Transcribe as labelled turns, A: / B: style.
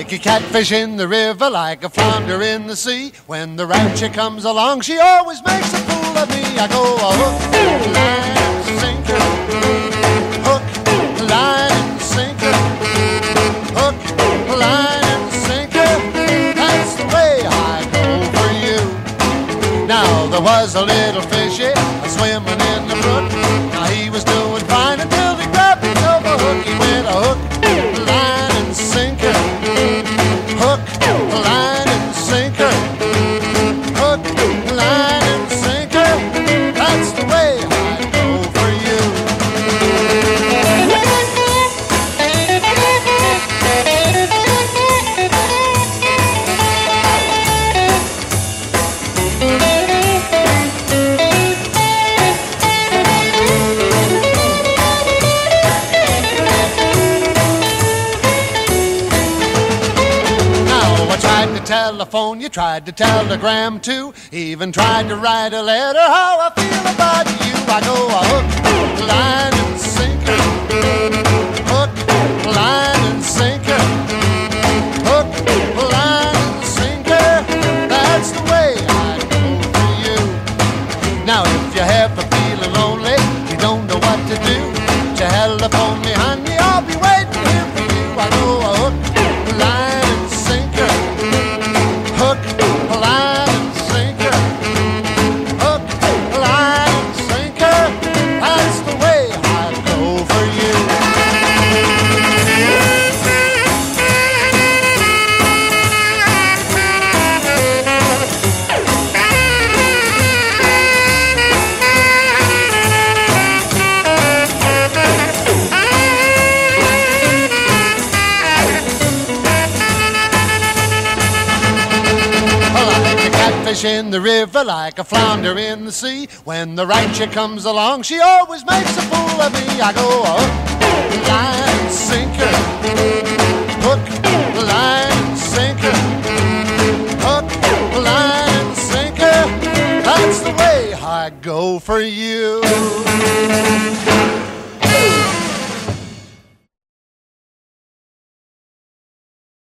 A: Like a catfish in the river, like a flounder in the sea. When the right chick comes along, she always makes a fool of me. I go a hook, line, sinker. Hook, line, and sinker. Hook, line, and sinker. That's the way I go for you. Now there was a little fishy swimming in the brook. Now he was doing fine until he grabbed his hook. He went a hook, line, and sinker. Hook, line, and sinker. Hook, line, and sinker. That's the way I go for you. Telephone, you tried to telegram too. Even tried to write a letter. How I feel about you. I go a hook, line, and sinker. Hook, line, and sinker. Hook, line, and sinker. That's the way I go for you. Now if you ever feeling lonely, you don't know what to do, telephone me, honey, I'll be waiting here for you. I go a hook, line, and sinker. Hook, line, and sinker. Hook, line, and sinker. That's the way I go for you. Fish in the river, like a flounder in the sea. When the right chick comes along, she always makes a fool of me. I go a hook, line, and sinker. Hook, line, and sinker. Hook, line, and sinker. That's the way I go for you.